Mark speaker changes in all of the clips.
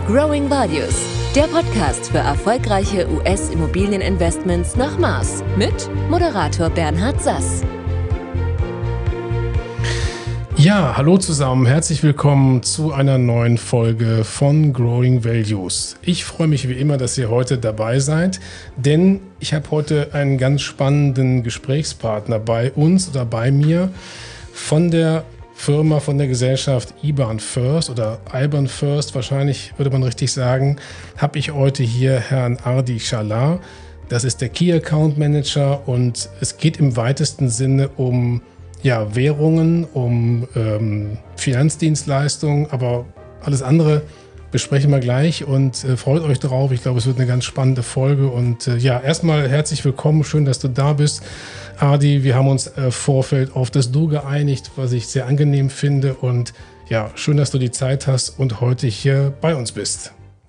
Speaker 1: Growing Values, der Podcast für erfolgreiche US-Immobilieninvestments nach Maß mit Moderator Bernhard Sass.
Speaker 2: Ja, hallo zusammen, herzlich willkommen zu einer neuen Folge von Growing Values. Ich freue mich wie immer, dass ihr heute dabei seid, denn ich habe heute einen ganz spannenden Gesprächspartner bei uns oder bei mir von der Firma, von der Gesellschaft IBAN First oder IBAN First, wahrscheinlich würde man richtig sagen, habe ich heute hier Herrn Ardi Shalar. Das ist der Key Account Manager und es geht im weitesten Sinne um Währungen, um Finanzdienstleistungen, aber alles andere besprechen wir gleich und freut euch drauf. Ich glaube, es wird eine ganz spannende Folge und erstmal herzlich willkommen, schön, dass du da bist. Ardi, wir haben uns Vorfeld auf das Du geeinigt, was ich sehr angenehm finde und ja, schön, dass du die Zeit hast und heute hier bei uns bist.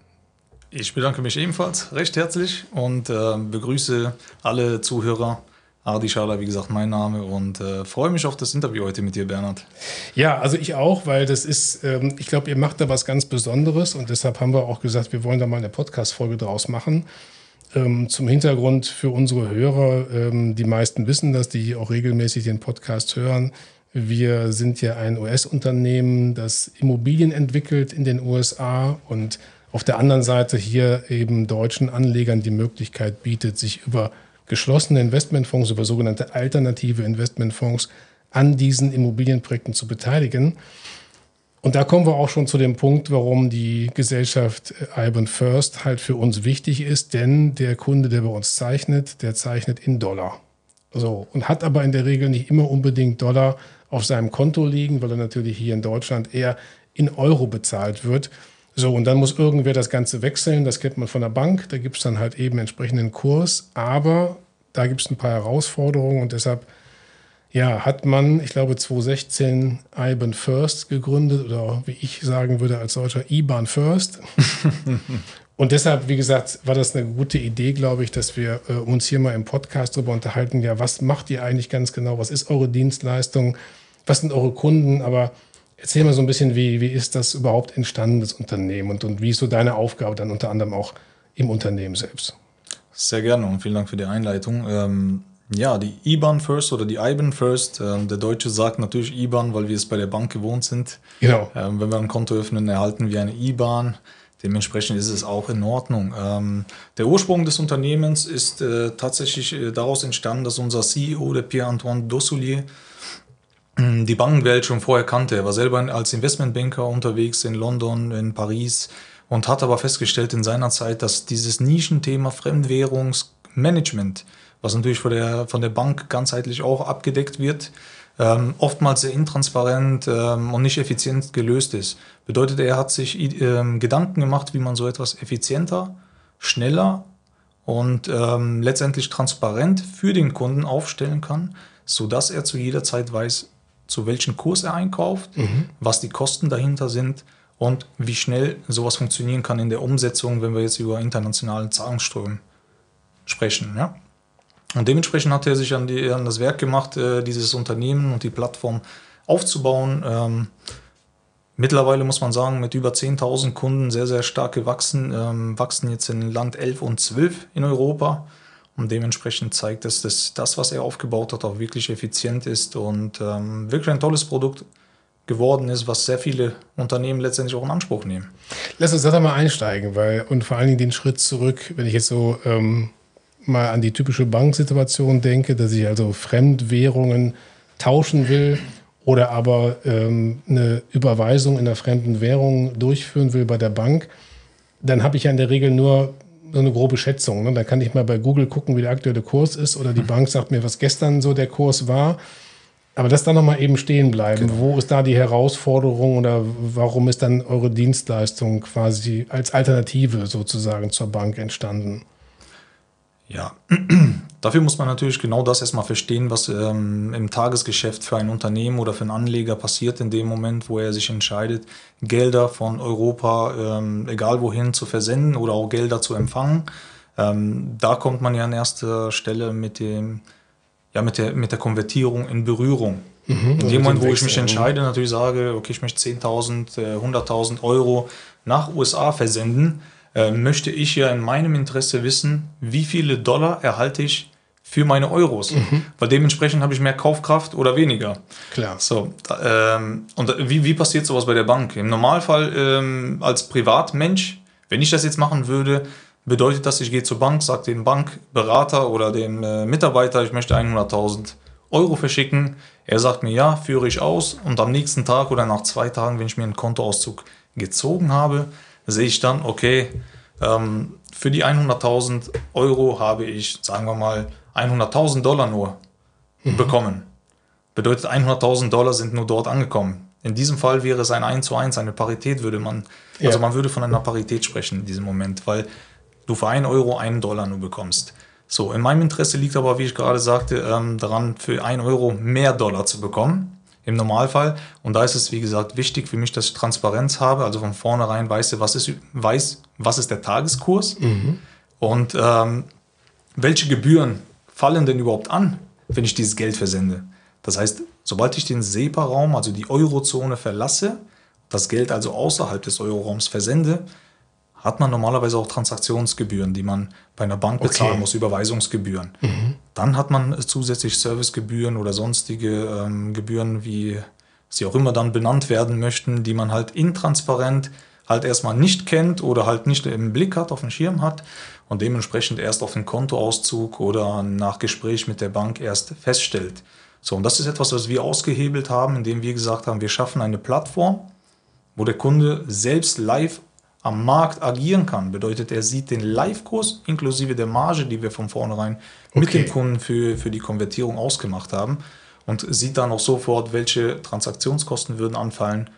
Speaker 3: Ich bedanke mich ebenfalls recht herzlich und begrüße alle Zuhörer. Ardi Shalar, wie gesagt, mein Name und freue mich auf das Interview heute mit dir, Bernhard.
Speaker 2: Ja, also ich auch, weil das ist, ich glaube, ihr macht da was ganz Besonderes und deshalb haben wir auch gesagt, wir wollen da mal eine Podcast-Folge draus machen. Zum Hintergrund für unsere Hörer, die meisten wissen das, die auch regelmäßig den Podcast hören. Wir sind ja ein US-Unternehmen, das Immobilien entwickelt in den USA und auf der anderen Seite hier eben deutschen Anlegern die Möglichkeit bietet, sich über geschlossene Investmentfonds, über sogenannte alternative Investmentfonds an diesen Immobilienprojekten zu beteiligen. Und da kommen wir auch schon zu dem Punkt, warum die Gesellschaft IBAN First halt für uns wichtig ist, denn der Kunde, der bei uns zeichnet, der zeichnet in Dollar. So, und hat aber in der Regel nicht immer unbedingt Dollar auf seinem Konto liegen, weil er natürlich hier in Deutschland eher in Euro bezahlt wird. So, und dann muss irgendwer das Ganze wechseln, das kennt man von der Bank, da gibt es dann halt eben entsprechenden Kurs, aber da gibt es ein paar Herausforderungen und deshalb hat man, ich glaube 2016 IBAN First gegründet oder wie ich sagen würde als Deutscher IBAN First. Und deshalb, wie gesagt, war das eine gute Idee, glaube ich, dass wir uns hier mal im Podcast darüber unterhalten, ja, was macht ihr eigentlich ganz genau, was ist eure Dienstleistung, was sind eure Kunden, aber erzähl mal so ein bisschen, wie ist das überhaupt entstanden, das Unternehmen und wie ist so deine Aufgabe dann unter anderem auch im Unternehmen selbst?
Speaker 3: Sehr gerne und vielen Dank für die Einleitung. Die IBAN First oder die IBAN First, der Deutsche sagt natürlich IBAN, weil wir es bei der Bank gewohnt sind.
Speaker 2: Genau.
Speaker 3: Wenn wir ein Konto öffnen, erhalten wir eine IBAN. Dementsprechend ist es auch in Ordnung. Der Ursprung des Unternehmens ist tatsächlich daraus entstanden, dass unser CEO, der Pierre-Antoine Dossoulier, die Bankenwelt schon vorher kannte. Er war selber als Investmentbanker unterwegs in London, in Paris und hat aber festgestellt in seiner Zeit, dass dieses Nischenthema Fremdwährungsmanagement, was natürlich von der Bank ganzheitlich auch abgedeckt wird, oftmals sehr intransparent und nicht effizient gelöst ist. Bedeutet, er hat sich Gedanken gemacht, wie man so etwas effizienter, schneller und letztendlich transparent für den Kunden aufstellen kann, sodass er zu jeder Zeit weiß, zu welchem Kurs er einkauft, was die Kosten dahinter sind und wie schnell sowas funktionieren kann in der Umsetzung, wenn wir jetzt über internationalen Zahlungsströme sprechen. Ja? Und dementsprechend hat er sich an das Werk gemacht, dieses Unternehmen und die Plattform aufzubauen. Mittlerweile muss man sagen, mit über 10.000 Kunden sehr, sehr stark gewachsen, wachsen jetzt in Land 11 und 12 in Europa. Und dementsprechend zeigt es, dass das, was er aufgebaut hat, auch wirklich effizient ist und wirklich ein tolles Produkt geworden ist, was sehr viele Unternehmen letztendlich auch in Anspruch nehmen.
Speaker 2: Lass uns da mal einsteigen, und vor allen Dingen den Schritt zurück, wenn ich jetzt so mal an die typische Banksituation denke, dass ich also Fremdwährungen tauschen will oder aber eine Überweisung in einer fremden Währung durchführen will bei der Bank, dann habe ich ja in der Regel nur so eine grobe Schätzung. Ne? Da kann ich mal bei Google gucken, wie der aktuelle Kurs ist oder die Bank sagt mir, was gestern so der Kurs war. Aber das dann nochmal eben stehen bleiben. Genau. Wo ist da die Herausforderung oder warum ist dann eure Dienstleistung quasi als Alternative sozusagen zur Bank entstanden?
Speaker 3: Ja, dafür muss man natürlich genau das erstmal verstehen, was im Tagesgeschäft für ein Unternehmen oder für einen Anleger passiert in dem Moment, wo er sich entscheidet, Gelder von Europa, egal wohin, zu versenden oder auch Gelder zu empfangen. Da kommt man ja an erster Stelle mit der Konvertierung in Berührung. In dem Moment, wo ich mich entscheide, natürlich sage, okay, ich möchte 10.000, 100.000 Euro nach USA versenden, möchte ich ja in meinem Interesse wissen, wie viele Dollar erhalte ich für meine Euros. Weil dementsprechend habe ich mehr Kaufkraft oder weniger.
Speaker 2: Klar.
Speaker 3: So, und wie passiert sowas bei der Bank? Im Normalfall als Privatmensch, wenn ich das jetzt machen würde, bedeutet das, ich gehe zur Bank, sage dem Bankberater oder dem Mitarbeiter, ich möchte 100.000 Euro verschicken. Er sagt mir, ja, führe ich aus. Und am nächsten Tag oder nach 2 Tagen, wenn ich mir einen Kontoauszug gezogen habe, sehe ich dann, okay, für die 100.000 Euro habe ich, sagen wir mal, 100.000 Dollar nur bekommen. Bedeutet, 100.000 Dollar sind nur dort angekommen. In diesem Fall wäre es ein 1:1, eine Parität würde man, also man würde von einer Parität sprechen in diesem Moment, weil du für 1 Euro 1 Dollar nur bekommst. So, in meinem Interesse liegt aber, wie ich gerade sagte, daran, für 1 Euro mehr Dollar zu bekommen, im Normalfall. Und da ist es, wie gesagt, wichtig für mich, dass ich Transparenz habe, also von vornherein weiß, was ist der Tageskurs und welche Gebühren fallen denn überhaupt an, wenn ich dieses Geld versende. Das heißt, sobald ich den SEPA-Raum, also die Eurozone verlasse, das Geld also außerhalb des Euroraums versende, hat man normalerweise auch Transaktionsgebühren, die man bei einer Bank bezahlen muss, Überweisungsgebühren. Dann hat man zusätzlich Servicegebühren oder sonstige Gebühren, wie sie auch immer dann benannt werden möchten, die man halt intransparent halt erstmal nicht kennt oder halt nicht im Blick hat, auf dem Schirm hat und dementsprechend erst auf den Kontoauszug oder nach Gespräch mit der Bank erst feststellt. So, und das ist etwas, was wir ausgehebelt haben, indem wir gesagt haben, wir schaffen eine Plattform, wo der Kunde selbst live am Markt agieren kann. Bedeutet, er sieht den Live-Kurs inklusive der Marge, die wir von vornherein mit dem Kunden für die Konvertierung ausgemacht haben und sieht dann auch sofort, welche Transaktionskosten würden anfallen.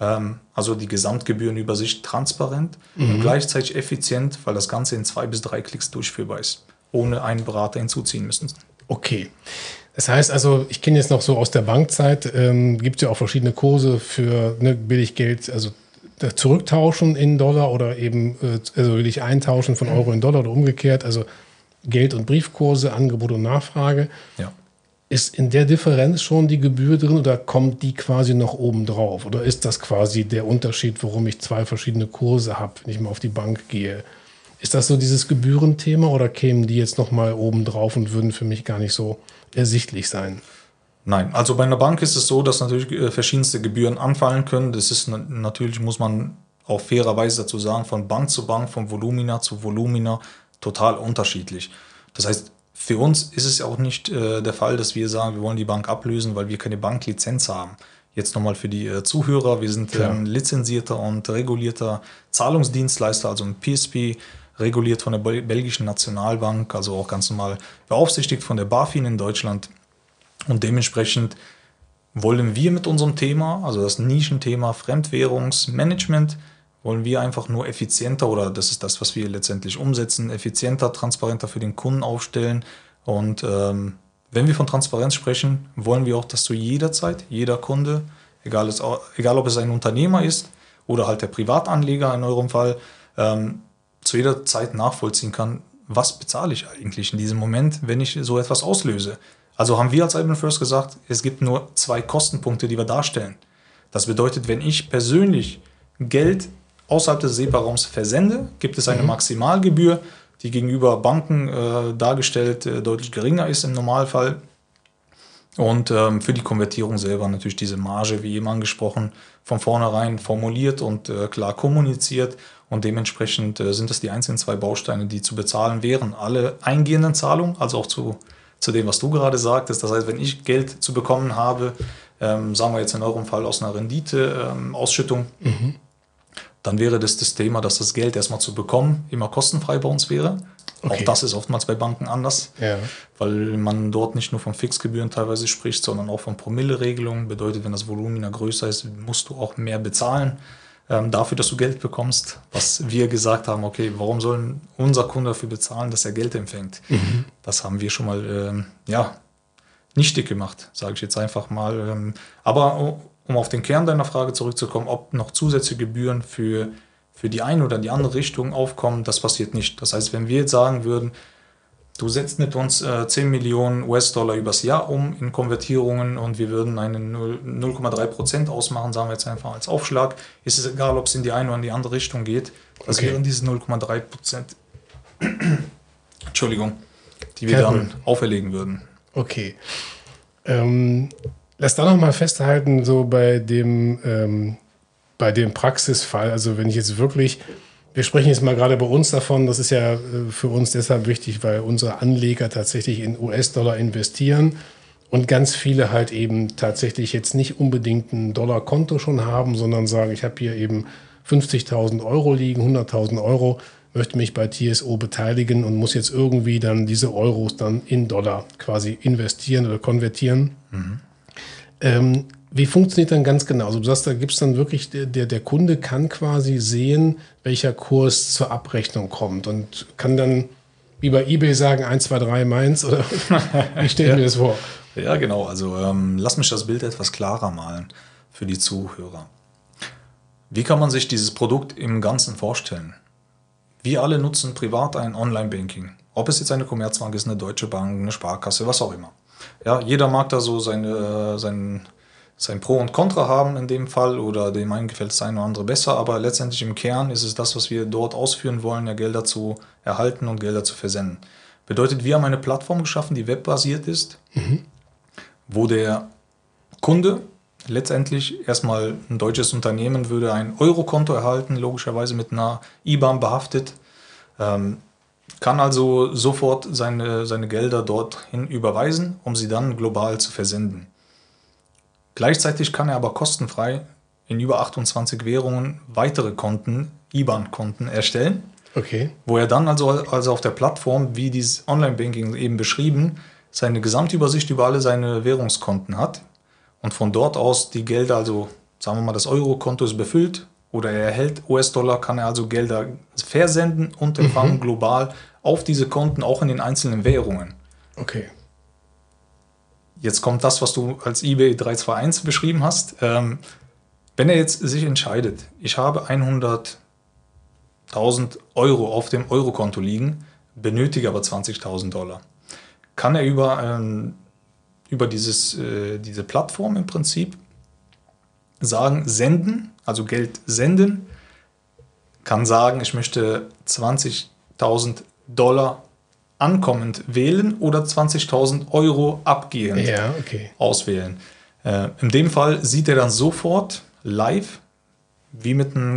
Speaker 3: Also die Gesamtgebührenübersicht transparent und gleichzeitig effizient, weil das Ganze in 2 bis 3 Klicks durchführbar ist, ohne einen Berater hinzuziehen müssen.
Speaker 2: Okay. Das heißt also, ich kenne jetzt noch so aus der Bankzeit, gibt es ja auch verschiedene Kurse für Billiggeld, also zurücktauschen in Dollar oder eben also will ich eintauschen von Euro in Dollar oder umgekehrt, also Geld- und Briefkurse, Angebot und Nachfrage.
Speaker 3: Ja.
Speaker 2: Ist in der Differenz schon die Gebühr drin oder kommt die quasi noch oben drauf? Oder ist das quasi der Unterschied, warum ich 2 verschiedene Kurse habe, wenn ich mal auf die Bank gehe? Ist das so dieses Gebührenthema oder kämen die jetzt nochmal oben drauf und würden für mich gar nicht so ersichtlich sein?
Speaker 3: Nein, also bei einer Bank ist es so, dass natürlich verschiedenste Gebühren anfallen können. Das ist natürlich, muss man auch fairerweise dazu sagen, von Bank zu Bank, von Volumina zu Volumina total unterschiedlich. Das heißt, für uns ist es auch nicht der Fall, dass wir sagen, wir wollen die Bank ablösen, weil wir keine Banklizenz haben. Jetzt nochmal für die Zuhörer, wir sind ein lizenzierter und regulierter Zahlungsdienstleister, also ein PSP, reguliert von der belgischen Nationalbank, also auch ganz normal beaufsichtigt von der BaFin in Deutschland. Und dementsprechend wollen wir mit unserem Thema, also das Nischenthema Fremdwährungsmanagement, wollen wir einfach nur effizienter, oder das ist das, was wir letztendlich umsetzen, effizienter, transparenter für den Kunden aufstellen. Und wenn wir von Transparenz sprechen, wollen wir auch, dass zu jeder Zeit, jeder Kunde, egal ob es ein Unternehmer ist oder halt der Privatanleger in eurem Fall, zu jeder Zeit nachvollziehen kann, was bezahle ich eigentlich in diesem Moment, wenn ich so etwas auslöse. Also haben wir als Alban First gesagt, es gibt nur 2 Kostenpunkte, die wir darstellen. Das bedeutet, wenn ich persönlich Geld außerhalb des SEPA-Raums versende, gibt es eine Maximalgebühr, die gegenüber Banken dargestellt deutlich geringer ist im Normalfall. Und für die Konvertierung selber natürlich diese Marge, wie eben angesprochen, von vornherein formuliert und klar kommuniziert. Und dementsprechend sind das die einzigen 2 Bausteine, die zu bezahlen wären. Alle eingehenden Zahlungen, also auch zu dem, was du gerade sagtest. Das heißt, wenn ich Geld zu bekommen habe, sagen wir jetzt in eurem Fall aus einer Renditeausschüttung, dann wäre das Thema, dass das Geld erstmal zu bekommen immer kostenfrei bei uns wäre. Okay. Auch das ist oftmals bei Banken anders, weil man dort nicht nur von Fixgebühren teilweise spricht, sondern auch von Promille-Regelungen. Bedeutet, wenn das Volumina größer ist, musst du auch mehr bezahlen dafür, dass du Geld bekommst. Was wir gesagt haben, okay, warum soll unser Kunde dafür bezahlen, dass er Geld empfängt? Das haben wir schon mal nichtig gemacht, sage ich jetzt einfach mal. Aber um auf den Kern deiner Frage zurückzukommen, ob noch zusätzliche Gebühren für die eine oder die andere Richtung aufkommen, das passiert nicht. Das heißt, wenn wir jetzt sagen würden, Du setzt mit uns 10 Millionen US-Dollar übers Jahr um in Konvertierungen und wir würden eine 0,3% ausmachen, sagen wir jetzt einfach als Aufschlag. Ist es egal, ob es in die eine oder in die andere Richtung geht. Das wären diese 0,3%, Entschuldigung, die wir dann auferlegen würden.
Speaker 2: Okay. Lass da nochmal festhalten, so bei dem Praxisfall, also wenn ich jetzt wirklich, wir sprechen jetzt mal gerade bei uns davon, das ist ja für uns deshalb wichtig, weil unsere Anleger tatsächlich in US-Dollar investieren und ganz viele halt eben tatsächlich jetzt nicht unbedingt ein Dollarkonto schon haben, sondern sagen, ich habe hier eben 50.000 Euro liegen, 100.000 Euro, möchte mich bei TSO beteiligen und muss jetzt irgendwie dann diese Euros dann in Dollar quasi investieren oder konvertieren. Wie funktioniert dann ganz genau? Also du sagst, da gibt es dann wirklich, der Kunde kann quasi sehen, welcher Kurs zur Abrechnung kommt und kann dann wie bei eBay sagen, 1, 2, 3 meins oder wie stelle ich mir das vor?
Speaker 3: Ja, genau. Also lass mich das Bild etwas klarer malen für die Zuhörer. Wie kann man sich dieses Produkt im Ganzen vorstellen? Wir alle nutzen privat ein Online-Banking. Ob es jetzt eine Commerzbank ist, eine Deutsche Bank, eine Sparkasse, was auch immer. Ja, jeder mag da so sein Pro und Contra haben in dem Fall oder dem einen gefällt das eine oder andere besser, aber letztendlich im Kern ist es das, was wir dort ausführen wollen, ja Gelder zu erhalten und Gelder zu versenden. Bedeutet, wir haben eine Plattform geschaffen, die webbasiert ist, wo der Kunde letztendlich erstmal ein deutsches Unternehmen würde ein Eurokonto erhalten, logischerweise mit einer IBAN behaftet, kann also sofort seine Gelder dorthin überweisen, um sie dann global zu versenden. Gleichzeitig kann er aber kostenfrei in über 28 Währungen weitere Konten, IBAN-Konten erstellen, wo er dann also auf der Plattform, wie dieses Online-Banking eben beschrieben, seine Gesamtübersicht über alle seine Währungskonten hat und von dort aus die Gelder, also sagen wir mal, das Eurokonto ist befüllt oder er erhält US-Dollar, kann er also Gelder versenden und empfangen global auf diese Konten, auch in den einzelnen Währungen.
Speaker 2: Okay.
Speaker 3: Jetzt kommt das, was du als eBay 321 beschrieben hast. Wenn er jetzt sich entscheidet, ich habe 100.000 Euro auf dem Eurokonto liegen, benötige aber 20.000 Dollar, kann er über diese Plattform im Prinzip sagen, senden, also Geld senden, kann sagen, ich möchte 20.000 Dollar ankommend wählen oder 20.000 Euro abgehend auswählen. In dem Fall sieht er dann sofort live, wie mit einer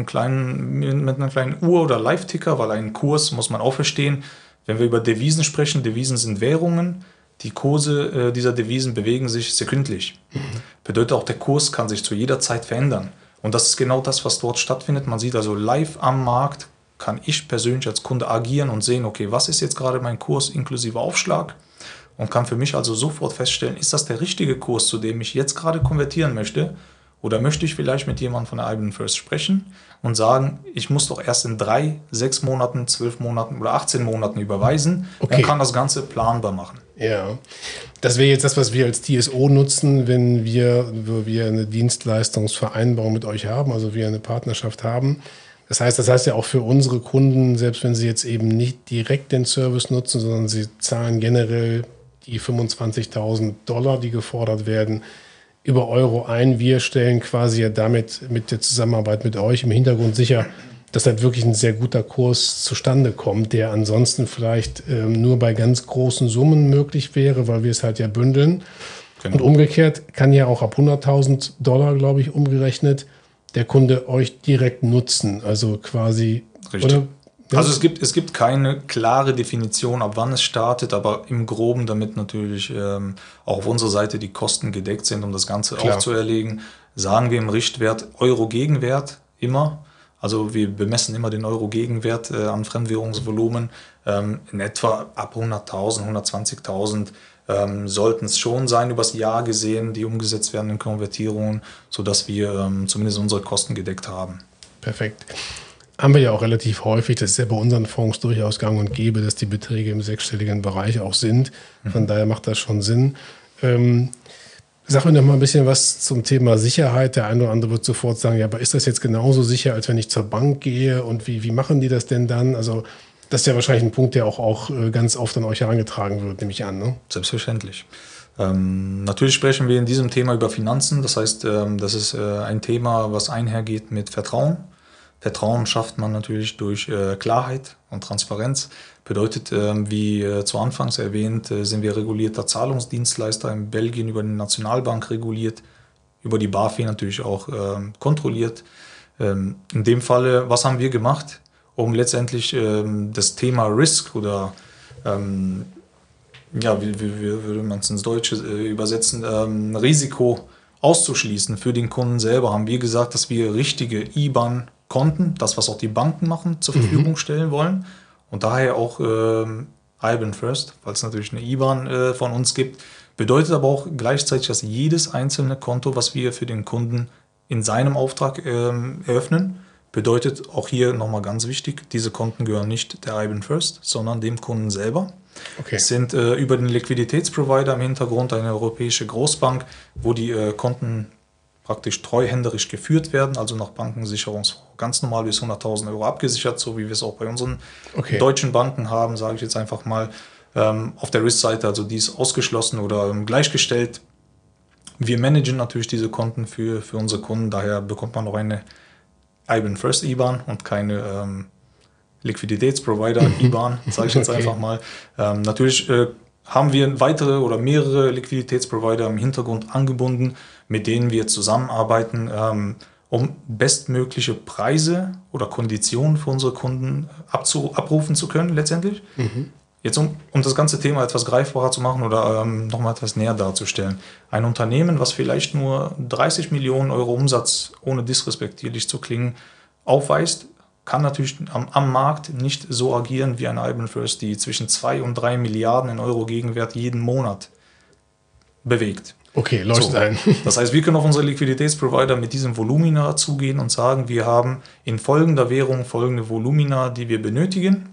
Speaker 3: kleinen Uhr oder Live-Ticker, weil einen Kurs muss man auch verstehen. Wenn wir über Devisen sprechen, Devisen sind Währungen, die Kurse dieser Devisen bewegen sich sekündlich. Bedeutet auch, der Kurs kann sich zu jeder Zeit verändern. Und das ist genau das, was dort stattfindet. Man sieht also live am Markt, kann ich persönlich als Kunde agieren und sehen, okay, was ist jetzt gerade mein Kurs inklusive Aufschlag und kann für mich also sofort feststellen, ist das der richtige Kurs, zu dem ich jetzt gerade konvertieren möchte oder möchte ich vielleicht mit jemandem von der IBAN First sprechen und sagen, ich muss doch erst in 3, 6 Monaten, 12 Monaten oder 18 Monaten überweisen und kann das Ganze planbar machen.
Speaker 2: Ja, das wäre jetzt das, was wir als TSO nutzen, wenn wir eine Dienstleistungsvereinbarung mit euch haben, also wir eine Partnerschaft haben. Das heißt ja auch für unsere Kunden, selbst wenn sie jetzt eben nicht direkt den Service nutzen, sondern sie zahlen generell die 25.000 Dollar, die gefordert werden, über Euro ein. Wir stellen quasi ja damit mit der Zusammenarbeit mit euch im Hintergrund sicher, dass halt wirklich ein sehr guter Kurs zustande kommt, der ansonsten vielleicht nur bei ganz großen Summen möglich wäre, weil wir es halt ja bündeln. Genau. Und umgekehrt kann ja auch ab 100.000 Dollar, glaube ich, umgerechnet, der Kunde euch direkt nutzen, also quasi.
Speaker 3: Richtig. Oder, ja? Also es gibt keine klare Definition, ab wann es startet, aber im Groben, damit natürlich auch auf unserer Seite die Kosten gedeckt sind, um das Ganze auch zu erlegen, sagen wir im Richtwert Euro-Gegenwert immer. Also wir bemessen immer den Euro-Gegenwert an Fremdwährungsvolumen. In etwa ab 100.000, 120.000 sollten es schon sein, übers Jahr gesehen, die umgesetzt werden in Konvertierungen, sodass wir zumindest unsere Kosten gedeckt haben.
Speaker 2: Perfekt. Haben wir ja auch relativ häufig, das ist ja bei unseren Fonds durchaus gang und gäbe, dass die Beträge im sechsstelligen Bereich auch sind. Von daher macht das schon Sinn. Sag mir noch mal ein bisschen was zum Thema Sicherheit. Der eine oder andere wird sofort sagen, ja, aber ist das jetzt genauso sicher, als wenn ich zur Bank gehe? Und wie machen die das denn dann? Also Das ist ja wahrscheinlich ein Punkt, der auch ganz oft an euch herangetragen wird, nehme ich an. Ne?
Speaker 3: Selbstverständlich. Natürlich sprechen wir in diesem Thema über Finanzen. Das heißt, das ist ein Thema, was einhergeht mit Vertrauen. Vertrauen schafft man natürlich durch Klarheit und Transparenz. Bedeutet, wie zu Anfangs erwähnt, sind wir regulierter Zahlungsdienstleister in Belgien über die Nationalbank reguliert, über die BaFin natürlich auch kontrolliert. In dem Falle, was haben wir gemacht, um letztendlich das Thema Risk oder wie würde man es ins Deutsche übersetzen, Risiko auszuschließen für den Kunden selber, haben wir gesagt, dass wir richtige IBAN-Konten, das was auch die Banken machen, zur Verfügung stellen wollen. Und daher auch IBAN First, weil es natürlich eine IBAN von uns gibt. Bedeutet aber auch gleichzeitig, dass jedes einzelne Konto, was wir für den Kunden in seinem Auftrag eröffnen, bedeutet auch hier nochmal ganz wichtig, diese Konten gehören nicht der IBAN First, sondern dem Kunden selber.
Speaker 2: Okay.
Speaker 3: Es sind über den Liquiditätsprovider im Hintergrund eine europäische Großbank, wo die Konten praktisch treuhänderisch geführt werden, also nach Bankensicherungsfonds ganz normal bis 100.000 Euro abgesichert, so wie wir es auch bei unseren deutschen Banken haben, sage ich jetzt einfach mal. Auf der Risk-Seite, also die ist ausgeschlossen oder gleichgestellt. Wir managen natürlich diese Konten für unsere Kunden, daher bekommt man noch eine IBAN First IBAN und keine Liquiditätsprovider IBAN, sage ich jetzt einfach mal. Natürlich haben wir weitere oder mehrere Liquiditätsprovider im Hintergrund angebunden, mit denen wir zusammenarbeiten, um bestmögliche Preise oder Konditionen für unsere Kunden abrufen zu können letztendlich. Jetzt um das ganze Thema etwas greifbarer zu machen oder nochmal etwas näher darzustellen. Ein Unternehmen, was vielleicht nur 30 Millionen Euro Umsatz, ohne disrespektierlich zu klingen, aufweist, kann natürlich am Markt nicht so agieren wie ein IBAN First, die zwischen 2 und 3 Milliarden in Euro Gegenwert jeden Monat bewegt.
Speaker 2: Okay, leuchtet ein.
Speaker 3: Das heißt, wir können auf unsere Liquiditätsprovider mit diesem Volumina zugehen und sagen, wir haben in folgender Währung folgende Volumina, die wir benötigen.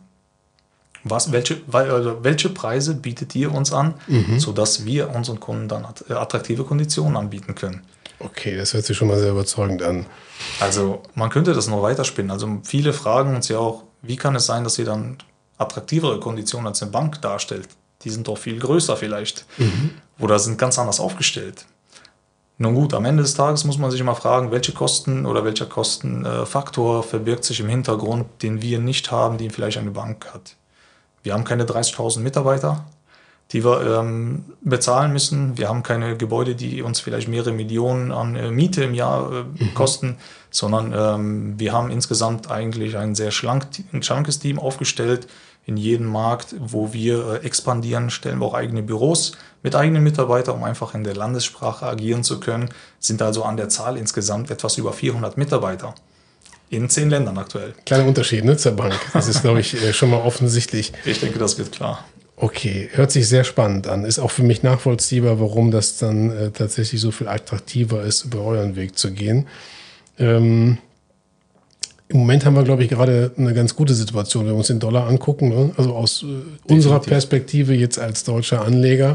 Speaker 3: Welche Preise bietet ihr uns an, sodass wir unseren Kunden dann attraktive Konditionen anbieten können?
Speaker 2: Okay, das hört sich schon mal sehr überzeugend an.
Speaker 3: Also man könnte das noch weiterspinnen. Also viele fragen uns ja auch, wie kann es sein, dass ihr dann attraktivere Konditionen als eine Bank darstellt? Die sind doch viel größer vielleicht oder sind ganz anders aufgestellt. Nun gut, am Ende des Tages muss man sich immer fragen, welche Kosten oder welcher Kostenfaktor verbirgt sich im Hintergrund, den wir nicht haben, den vielleicht eine Bank hat. Wir haben keine 30.000 Mitarbeiter, die wir bezahlen müssen. Wir haben keine Gebäude, die uns vielleicht mehrere Millionen an Miete im Jahr kosten, sondern wir haben insgesamt eigentlich ein sehr schlankes Team aufgestellt. In jedem Markt, wo wir expandieren, stellen wir auch eigene Büros mit eigenen Mitarbeitern, um einfach in der Landessprache agieren zu können. Sind also an der Zahl insgesamt etwas über 400 Mitarbeiter. In 10 Ländern aktuell.
Speaker 2: Kleiner Unterschied, ne, zur Bank. Das ist, glaube ich, schon mal offensichtlich.
Speaker 3: Ich denke, das wird klar.
Speaker 2: Okay, hört sich sehr spannend an. Ist auch für mich nachvollziehbar, warum das dann tatsächlich so viel attraktiver ist, über euren Weg zu gehen. Im Moment haben wir, glaube ich, gerade eine ganz gute Situation, wenn wir uns den Dollar angucken. Ne? Also aus unserer Perspektive jetzt als deutscher Anleger.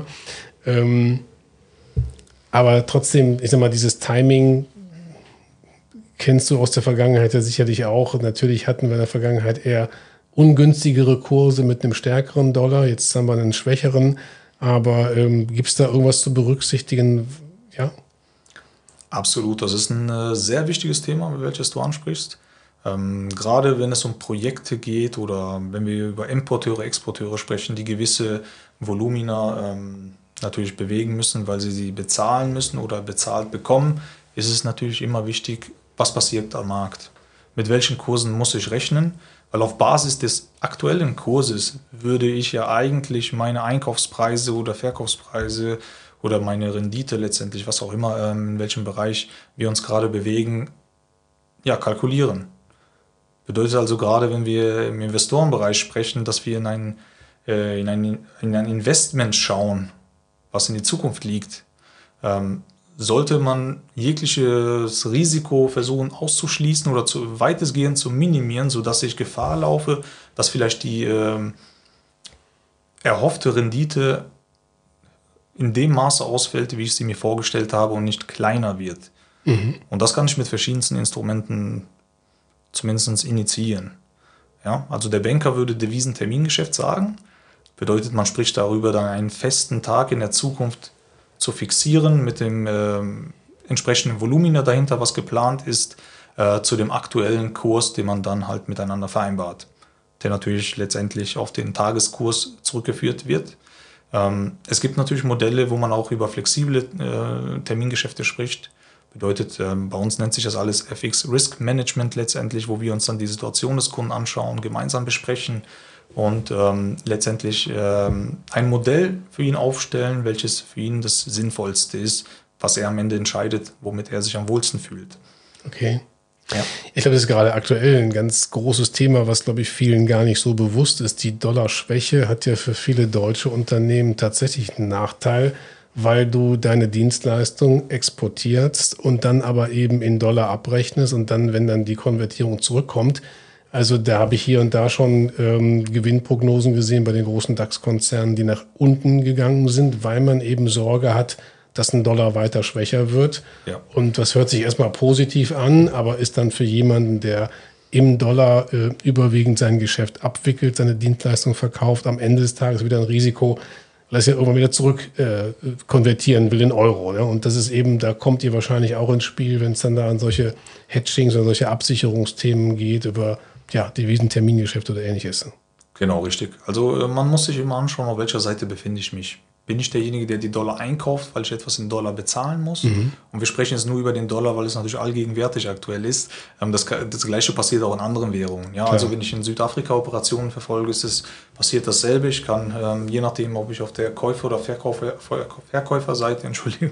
Speaker 2: Aber trotzdem, ich sag mal, dieses Timing kennst du aus der Vergangenheit ja sicherlich auch. Natürlich hatten wir in der Vergangenheit eher ungünstigere Kurse mit einem stärkeren Dollar. Jetzt haben wir einen schwächeren. Aber gibt es da irgendwas zu berücksichtigen? Ja?
Speaker 3: Absolut. Das ist ein sehr wichtiges Thema, welches du ansprichst. Gerade wenn es um Projekte geht oder wenn wir über Importeure, Exporteure sprechen, die gewisse Volumina natürlich bewegen müssen, weil sie bezahlen müssen oder bezahlt bekommen, ist es natürlich immer wichtig, was passiert am Markt. Mit welchen Kursen muss ich rechnen? Weil auf Basis des aktuellen Kurses würde ich ja eigentlich meine Einkaufspreise oder Verkaufspreise oder meine Rendite letztendlich, was auch immer, in welchem Bereich wir uns gerade bewegen, ja, kalkulieren. Bedeutet also gerade, wenn wir im Investorenbereich sprechen, dass wir in ein Investment schauen, was in die Zukunft liegt, sollte man jegliches Risiko versuchen auszuschließen oder weitestgehend zu minimieren, sodass ich Gefahr laufe, dass vielleicht die erhoffte Rendite in dem Maße ausfällt, wie ich sie mir vorgestellt habe und nicht kleiner wird. Und das kann ich mit verschiedensten Instrumenten zumindest initiieren. Ja? Also der Banker würde Devisentermingeschäft sagen. Bedeutet, man spricht darüber, dann einen festen Tag in der Zukunft zu fixieren mit dem entsprechenden Volumina dahinter, was geplant ist, zu dem aktuellen Kurs, den man dann halt miteinander vereinbart, der natürlich letztendlich auf den Tageskurs zurückgeführt wird. Es gibt natürlich Modelle, wo man auch über flexible Termingeschäfte spricht. Bedeutet, bei uns nennt sich das alles FX Risk Management letztendlich, wo wir uns dann die Situation des Kunden anschauen, gemeinsam besprechen und letztendlich ein Modell für ihn aufstellen, welches für ihn das Sinnvollste ist, was er am Ende entscheidet, womit er sich am wohlsten fühlt.
Speaker 2: Okay.
Speaker 3: Ja.
Speaker 2: Ich glaube, das ist gerade aktuell ein ganz großes Thema, was, glaube ich, vielen gar nicht so bewusst ist. Die Dollarschwäche hat ja für viele deutsche Unternehmen tatsächlich einen Nachteil, weil du deine Dienstleistung exportierst und dann aber eben in Dollar abrechnest und dann, wenn dann die Konvertierung zurückkommt, also da habe ich hier und da schon Gewinnprognosen gesehen bei den großen DAX-Konzernen, die nach unten gegangen sind, weil man eben Sorge hat, dass ein Dollar weiter schwächer wird.
Speaker 3: Ja.
Speaker 2: Und das hört sich erstmal positiv an, aber ist dann für jemanden, der im Dollar überwiegend sein Geschäft abwickelt, seine Dienstleistung verkauft, am Ende des Tages wieder ein Risiko, weil es ja irgendwann wieder zurück konvertieren will in Euro. Ja? Und das ist eben, da kommt ihr wahrscheinlich auch ins Spiel, wenn es dann da an solche Hedgings oder solche Absicherungsthemen geht über Devisentermingeschäfte oder Ähnliches.
Speaker 3: Genau, richtig. Also man muss sich immer anschauen, auf welcher Seite befinde ich mich. Bin ich derjenige, der die Dollar einkauft, weil ich etwas in Dollar bezahlen muss? Und wir sprechen jetzt nur über den Dollar, weil es natürlich allgegenwärtig aktuell ist. Das Gleiche passiert auch in anderen Währungen. Ja, also wenn ich in Südafrika Operationen verfolge, passiert dasselbe. Ich kann, je nachdem, ob ich auf der Käufer- oder Verkäuferseite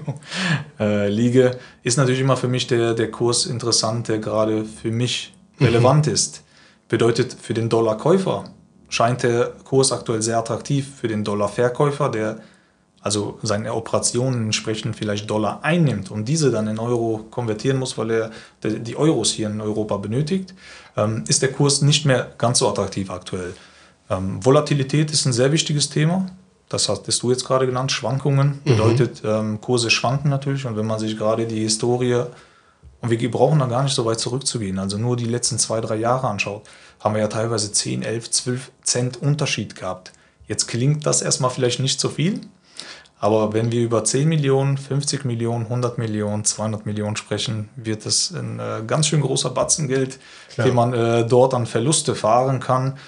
Speaker 3: liege, ist natürlich immer für mich der Kurs interessant, der gerade für mich relevant ist. Bedeutet, für den Dollarkäufer scheint der Kurs aktuell sehr attraktiv. Für den Dollarverkäufer, der also seine Operationen entsprechend vielleicht Dollar einnimmt und diese dann in Euro konvertieren muss, weil er die Euros hier in Europa benötigt, ist der Kurs nicht mehr ganz so attraktiv aktuell. Volatilität ist ein sehr wichtiges Thema. Das hattest du jetzt gerade genannt. Schwankungen bedeutet, Kurse schwanken natürlich. Und wenn man sich gerade die Historie, und wir brauchen da gar nicht so weit zurückzugehen, also nur die letzten 2-3 Jahre anschaut, haben wir ja teilweise 10, 11, 12 Cent Unterschied gehabt. Jetzt klingt das erstmal vielleicht nicht so viel, aber wenn wir über 10 Millionen, 50 Millionen, 100 Millionen, 200 Millionen sprechen, wird das ein ganz schön großer Batzen Geld, den man dort an Verluste fahren kann.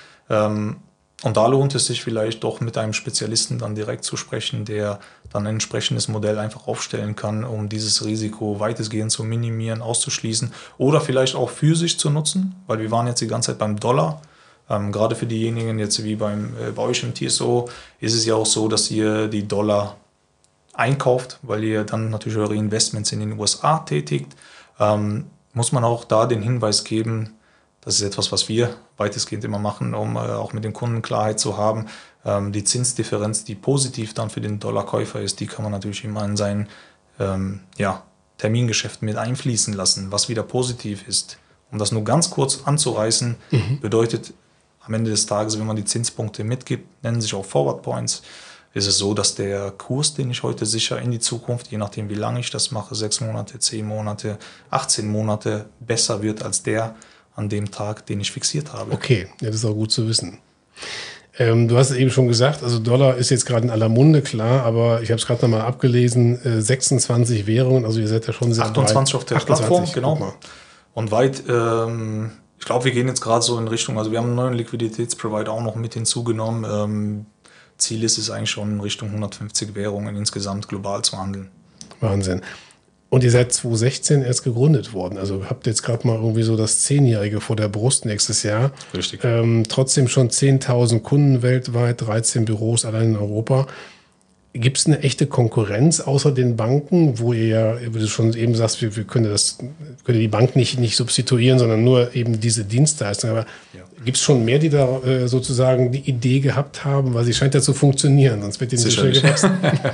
Speaker 3: Und da lohnt es sich vielleicht doch mit einem Spezialisten dann direkt zu sprechen, der dann ein entsprechendes Modell einfach aufstellen kann, um dieses Risiko weitestgehend zu minimieren, auszuschließen oder vielleicht auch für sich zu nutzen, weil wir waren jetzt die ganze Zeit beim Dollar. Gerade für diejenigen jetzt wie bei euch im TSO ist es ja auch so, dass ihr die Dollar einkauft, weil ihr dann natürlich eure Investments in den USA tätigt. Muss man auch da den Hinweis geben, das ist etwas, was wir weitestgehend immer machen, um auch mit den Kunden Klarheit zu haben. Die Zinsdifferenz, die positiv dann für den Dollarkäufer ist, die kann man natürlich immer in sein Termingeschäft mit einfließen lassen, was wieder positiv ist. Um das nur ganz kurz anzureißen, bedeutet am Ende des Tages, wenn man die Zinspunkte mitgibt, nennen sich auch Forward Points, ist es so, dass der Kurs, den ich heute sichere in die Zukunft, je nachdem wie lange ich das mache, 6 Monate, 10 Monate, 18 Monate, besser wird als der an dem Tag, den ich fixiert habe.
Speaker 2: Okay, ja, das ist auch gut zu wissen. Du hast es eben schon gesagt, also Dollar ist jetzt gerade in aller Munde, klar, aber ich habe es gerade nochmal abgelesen, 26 Währungen, also ihr seid ja schon sehr
Speaker 3: 28
Speaker 2: breit.
Speaker 3: auf der Plattform, genau. Und weit, ich glaube, wir gehen jetzt gerade so in Richtung, also wir haben einen neuen Liquiditätsprovider auch noch mit hinzugenommen. Ziel ist es eigentlich schon in Richtung 150 Währungen insgesamt global zu handeln.
Speaker 2: Wahnsinn. Und ihr seid 2016 erst gegründet worden. Also habt jetzt gerade mal irgendwie so das 10-Jährige vor der Brust nächstes Jahr.
Speaker 3: Richtig.
Speaker 2: Trotzdem schon 10.000 Kunden weltweit, 13 Büros allein in Europa. Gibt es eine echte Konkurrenz außer den Banken, wo ihr ja, wie du schon eben sagst, wir können die Bank nicht substituieren, sondern nur eben diese Dienstleistung. Aber gibt es schon mehr, die da sozusagen die Idee gehabt haben, weil sie scheint ja zu funktionieren, sonst wird die nicht so schnell gewachsen.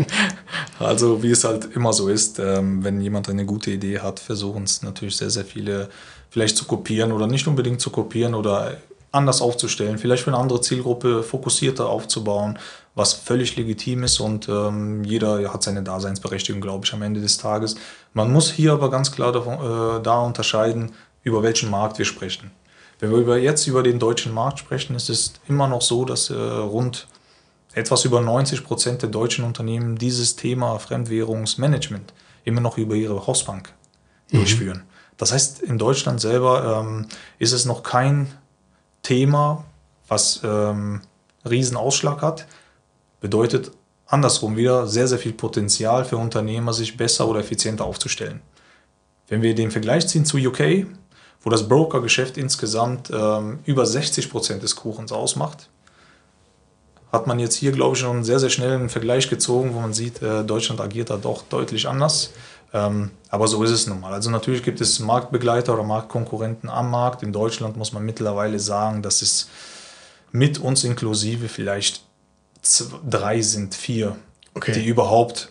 Speaker 3: Also wie es halt immer so ist, wenn jemand eine gute Idee hat, versuchen es natürlich sehr, sehr viele vielleicht zu kopieren oder nicht unbedingt zu kopieren oder anders aufzustellen, vielleicht für eine andere Zielgruppe fokussierter aufzubauen, was völlig legitim ist und jeder hat seine Daseinsberechtigung, glaube ich, am Ende des Tages. Man muss hier aber ganz klar da unterscheiden, über welchen Markt wir sprechen. Wenn wir jetzt über den deutschen Markt sprechen, ist es immer noch so, dass rund etwas über 90% der deutschen Unternehmen dieses Thema Fremdwährungsmanagement immer noch über ihre Hausbank durchführen. Das heißt, in Deutschland selber ist es noch kein Thema, was Riesenausschlag hat. Bedeutet andersrum wieder sehr, sehr viel Potenzial für Unternehmer, sich besser oder effizienter aufzustellen. Wenn wir den Vergleich ziehen zu UK, wo das Brokergeschäft insgesamt über 60% des Kuchens ausmacht, hat man jetzt hier, glaube ich, schon sehr, sehr schnell einen Vergleich gezogen, wo man sieht, Deutschland agiert da doch deutlich anders. Aber so ist es nun mal. Also natürlich gibt es Marktbegleiter oder Marktkonkurrenten am Markt. In Deutschland muss man mittlerweile sagen, dass es mit uns inklusive vielleicht 3 sind, 4, die überhaupt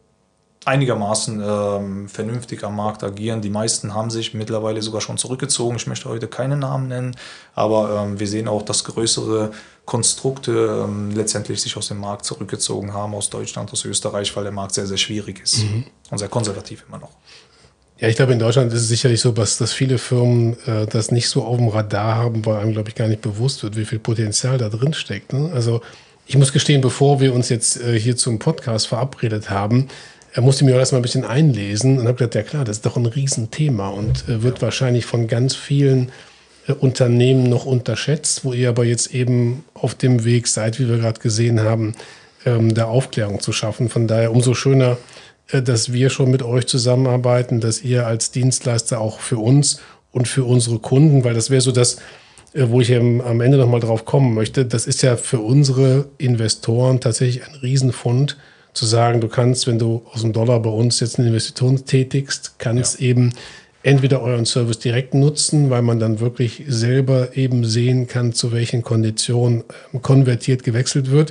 Speaker 3: einigermaßen vernünftig am Markt agieren. Die meisten haben sich mittlerweile sogar schon zurückgezogen. Ich möchte heute keine Namen nennen, aber wir sehen auch, dass größere Konstrukte letztendlich sich aus dem Markt zurückgezogen haben, aus Deutschland, aus Österreich, weil der Markt sehr, sehr schwierig ist und sehr konservativ immer noch.
Speaker 2: Ja, ich glaube, in Deutschland ist es sicherlich so, dass viele Firmen das nicht so auf dem Radar haben, weil einem, glaube ich, gar nicht bewusst wird, wie viel Potenzial da drin steckt. Ne? Also ich muss gestehen, bevor wir uns jetzt hier zum Podcast verabredet haben, musste ich mir erstmal ein bisschen einlesen und habe gedacht, ja klar, das ist doch ein Riesenthema und wird wahrscheinlich von ganz vielen Unternehmen noch unterschätzt, wo ihr aber jetzt eben auf dem Weg seid, wie wir gerade gesehen haben, da Aufklärung zu schaffen. Von daher umso schöner, dass wir schon mit euch zusammenarbeiten, dass ihr als Dienstleister auch für uns und für unsere Kunden, weil das wäre so das, wo ich am Ende nochmal drauf kommen möchte, das ist ja für unsere Investoren tatsächlich ein Riesenfund, zu sagen, du kannst, wenn du aus dem Dollar bei uns jetzt eine Investition tätigst, kannst eben entweder euren Service direkt nutzen, weil man dann wirklich selber eben sehen kann, zu welchen Konditionen konvertiert gewechselt wird.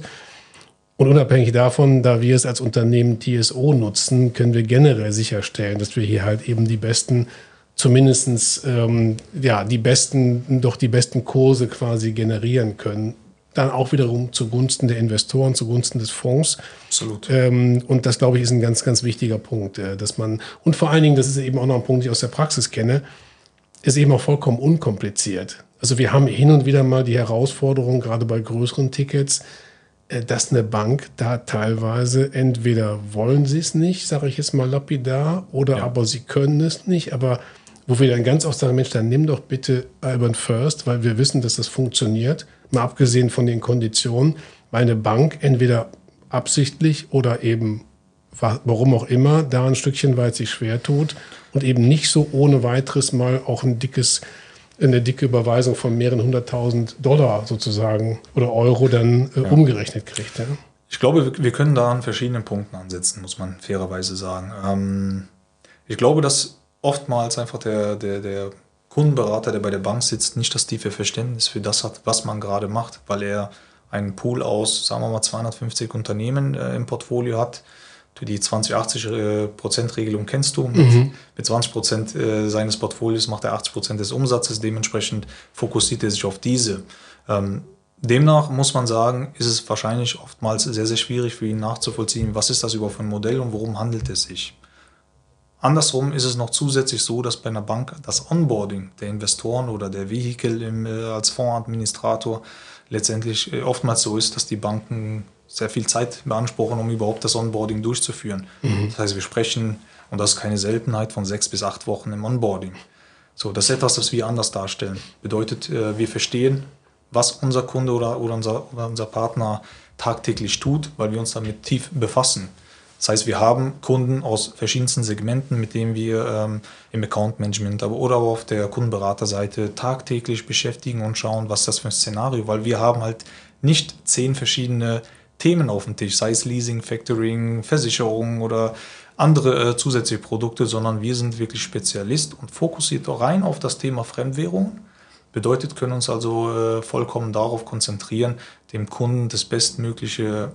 Speaker 2: Und unabhängig davon, da wir es als Unternehmen TSO nutzen, können wir generell sicherstellen, dass wir hier halt eben die besten, zumindest die besten Kurse quasi generieren können. Dann auch wiederum zugunsten der Investoren, zugunsten des Fonds.
Speaker 3: Absolut.
Speaker 2: Und das, glaube ich, ist ein ganz, ganz wichtiger Punkt, dass man, und vor allen Dingen, das ist eben auch noch ein Punkt, den ich aus der Praxis kenne, ist eben auch vollkommen unkompliziert. Also wir haben hin und wieder mal die Herausforderung, gerade bei größeren Tickets, dass eine Bank da teilweise entweder wollen sie es nicht, sage ich jetzt mal lapidar, oder aber sie können es nicht, aber wo wir dann ganz oft sagen, Mensch, dann nimm doch bitte Urban First, weil wir wissen, dass das funktioniert. Mal abgesehen von den Konditionen, weil eine Bank entweder absichtlich oder eben, warum auch immer, da ein Stückchen weit sich schwer tut und eben nicht so ohne weiteres mal auch eine dicke Überweisung von mehreren 100.000 Dollar sozusagen oder Euro dann umgerechnet kriegt. Ja?
Speaker 3: Ich glaube, wir können da an verschiedenen Punkten ansetzen, muss man fairerweise sagen. Ich glaube, dass oftmals einfach der Kundenberater, der bei der Bank sitzt, nicht das tiefe Verständnis für das hat, was man gerade macht, weil er einen Pool aus, sagen wir mal, 250 Unternehmen im Portfolio hat. Die 20-80%-Regelung kennst du. Mit 20% seines Portfolios macht er 80% des Umsatzes. Dementsprechend fokussiert er sich auf diese. Demnach muss man sagen, ist es wahrscheinlich oftmals sehr, sehr schwierig für ihn nachzuvollziehen, was ist das überhaupt für ein Modell und worum handelt es sich. Andersrum ist es noch zusätzlich so, dass bei einer Bank das Onboarding der Investoren oder der Vehikel als Fondsadministrator letztendlich oftmals so ist, dass die Banken sehr viel Zeit beanspruchen, um überhaupt das Onboarding durchzuführen. Das heißt, wir sprechen, und das ist keine Seltenheit, von 6 bis 8 Wochen im Onboarding. So, das ist etwas, was wir anders darstellen. Bedeutet, wir verstehen, was unser Kunde oder unser Partner tagtäglich tut, weil wir uns damit tief befassen. Das heißt, wir haben Kunden aus verschiedensten Segmenten, mit denen wir im Account-Management oder aber auf der Kundenberaterseite tagtäglich beschäftigen und schauen, was das für ein Szenario, weil wir haben halt nicht 10 verschiedene Themen auf dem Tisch, sei es Leasing, Factoring, Versicherung oder andere zusätzliche Produkte, sondern wir sind wirklich Spezialist und fokussiert rein auf das Thema Fremdwährung. Bedeutet, können uns also vollkommen darauf konzentrieren, dem Kunden das bestmögliche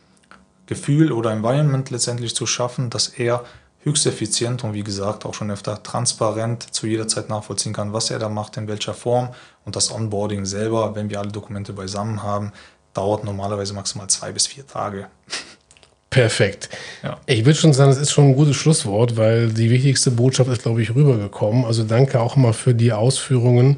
Speaker 3: Gefühl oder Environment letztendlich zu schaffen, dass er höchst effizient und wie gesagt auch schon öfter transparent zu jeder Zeit nachvollziehen kann, was er da macht, in welcher Form. Und das Onboarding selber, wenn wir alle Dokumente beisammen haben, dauert normalerweise maximal 2 bis 4 Tage.
Speaker 2: Perfekt.
Speaker 3: Ja.
Speaker 2: Ich würde schon sagen, das ist schon ein gutes Schlusswort, weil die wichtigste Botschaft ist, glaube ich, rübergekommen. Also danke auch mal für die Ausführungen.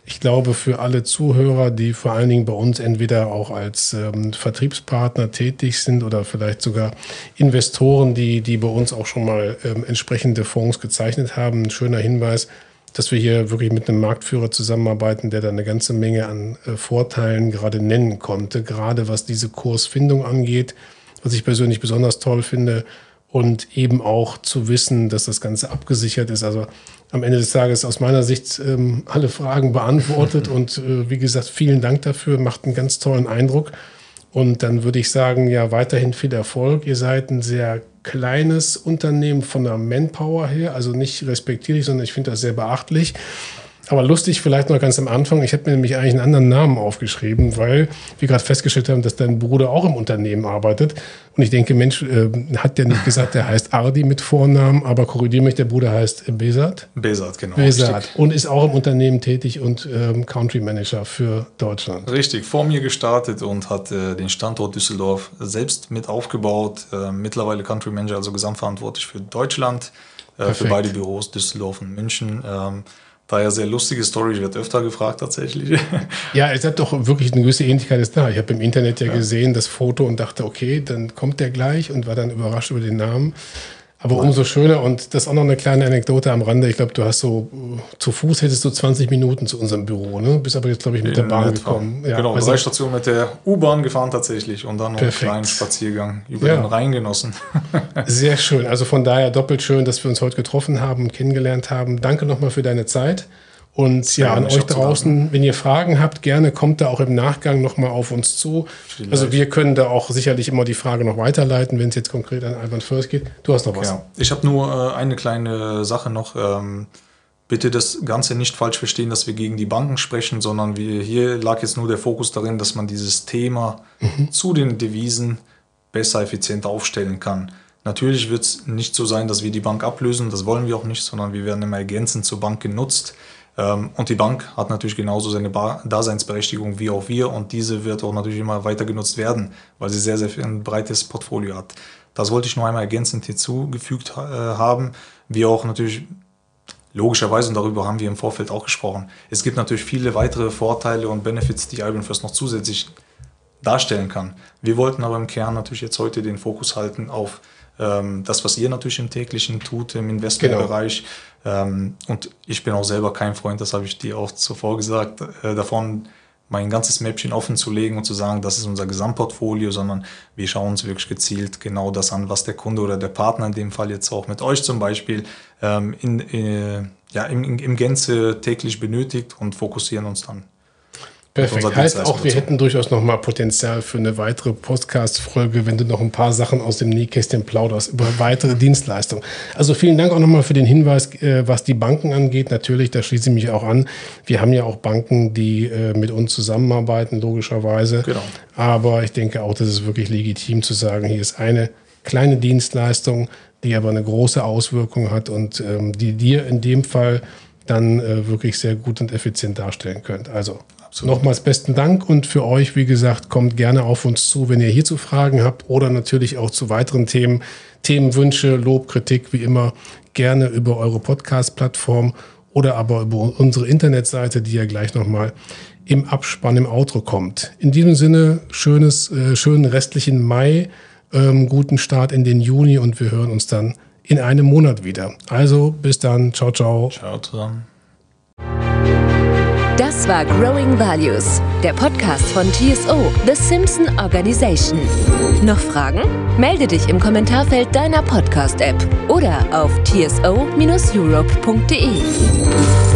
Speaker 2: Ich glaube, für alle Zuhörer, die vor allen Dingen bei uns entweder auch als Vertriebspartner tätig sind oder vielleicht sogar Investoren, die bei uns auch schon mal entsprechende Fonds gezeichnet haben, ein schöner Hinweis, dass wir hier wirklich mit einem Marktführer zusammenarbeiten, der da eine ganze Menge an Vorteilen gerade nennen konnte, gerade was diese Kursfindung angeht, was ich persönlich besonders toll finde. Und eben auch zu wissen, dass das Ganze abgesichert ist. Also am Ende des Tages aus meiner Sicht alle Fragen beantwortet. Und wie gesagt, vielen Dank dafür. Macht einen ganz tollen Eindruck. Und dann würde ich sagen, ja, weiterhin viel Erfolg. Ihr seid ein sehr kleines Unternehmen von der Manpower her. Also nicht respektierlich, sondern ich finde das sehr beachtlich. Aber lustig vielleicht noch ganz am Anfang. Ich habe mir nämlich eigentlich einen anderen Namen aufgeschrieben, weil wir gerade festgestellt haben, dass dein Bruder auch im Unternehmen arbeitet. Und ich denke, Mensch, hat der nicht gesagt, der heißt Ardi mit Vornamen, aber korrigiere mich, der Bruder heißt Besat?
Speaker 3: Besat, genau.
Speaker 2: Besat. Und ist auch im Unternehmen tätig und Country Manager für Deutschland.
Speaker 3: Richtig, vor mir gestartet und hat den Standort Düsseldorf selbst mit aufgebaut. Mittlerweile Country Manager, also gesamtverantwortlich für Deutschland, für beide Büros, Düsseldorf und München. Daher sehr lustige Story, ich werde öfter gefragt tatsächlich.
Speaker 2: Ja, es hat doch wirklich eine gewisse Ähnlichkeit ist da. Ich habe im Internet ja gesehen, das Foto und dachte, okay, dann kommt der gleich und war dann überrascht über den Namen. Aber umso schöner und das ist auch noch eine kleine Anekdote am Rande. Ich glaube, du hast so, zu Fuß hättest du 20 Minuten zu unserem Büro, ne? Bist aber jetzt, glaube ich, mit der Bahn gekommen.
Speaker 3: Ja, genau, also 3 Stationen mit der U-Bahn gefahren tatsächlich und dann noch einen kleinen Spaziergang über den Rhein genossen.
Speaker 2: Sehr schön, also von daher doppelt schön, dass wir uns heute getroffen haben und kennengelernt haben. Danke nochmal für deine Zeit. Und ja, an euch draußen, wenn ihr Fragen habt, gerne kommt da auch im Nachgang nochmal auf uns zu. Also wir können da auch sicherlich immer die Frage noch weiterleiten, wenn es jetzt konkret an Alban First geht. Du hast noch was.
Speaker 3: Ja. Ich habe nur eine kleine Sache noch. Bitte das Ganze nicht falsch verstehen, dass wir gegen die Banken sprechen, sondern hier lag jetzt nur der Fokus darin, dass man dieses Thema zu den Devisen besser, effizienter aufstellen kann. Natürlich wird es nicht so sein, dass wir die Bank ablösen, das wollen wir auch nicht, sondern wir werden immer ergänzend zur Bank genutzt. Und die Bank hat natürlich genauso seine Daseinsberechtigung wie auch wir und diese wird auch natürlich immer weiter genutzt werden, weil sie sehr, sehr ein breites Portfolio hat. Das wollte ich nur einmal ergänzend hinzugefügt haben. Wir auch natürlich, logischerweise, und darüber haben wir im Vorfeld auch gesprochen, es gibt natürlich viele weitere Vorteile und Benefits, die Alban First noch zusätzlich darstellen kann. Wir wollten aber im Kern natürlich jetzt heute den Fokus halten auf das, was ihr natürlich im täglichen tut, im Investmentbereich. Und ich bin auch selber kein Freund, das habe ich dir auch zuvor gesagt, davon mein ganzes Mäppchen offen zu legen und zu sagen, das ist unser Gesamtportfolio, sondern wir schauen uns wirklich gezielt genau das an, was der Kunde oder der Partner, in dem Fall jetzt auch mit euch zum Beispiel, im Gänze täglich benötigt und fokussieren uns dann.
Speaker 2: Perfekt. Heißt auch, wir hätten durchaus noch mal Potenzial für eine weitere Podcast-Folge, wenn du noch ein paar Sachen aus dem Nähkästchen plauderst über weitere Dienstleistungen. Also vielen Dank auch noch mal für den Hinweis, was die Banken angeht. Natürlich, da schließe ich mich auch an. Wir haben ja auch Banken, die mit uns zusammenarbeiten, logischerweise.
Speaker 3: Genau.
Speaker 2: Aber ich denke auch, das ist wirklich legitim zu sagen, hier ist eine kleine Dienstleistung, die aber eine große Auswirkung hat und die dir in dem Fall dann wirklich sehr gut und effizient darstellen könnt. Also nochmals besten Dank und für euch, wie gesagt, kommt gerne auf uns zu, wenn ihr hierzu Fragen habt oder natürlich auch zu weiteren Themen, Themenwünsche, Lob, Kritik, wie immer, gerne über eure Podcast-Plattform oder aber über unsere Internetseite, die ja gleich nochmal im Abspann, im Outro kommt. In diesem Sinne, schönen restlichen Mai, guten Start in den Juni und wir hören uns dann in einem Monat wieder. Also bis dann, ciao, ciao.
Speaker 3: Ciao zusammen.
Speaker 1: Das war Growing Values, der Podcast von TSO, The Simpson Organization. Noch Fragen? Melde dich im Kommentarfeld deiner Podcast-App oder auf tso-europe.de.